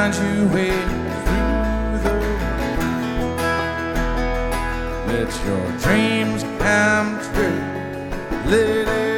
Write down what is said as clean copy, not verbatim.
find your way through the let your dreams come true, little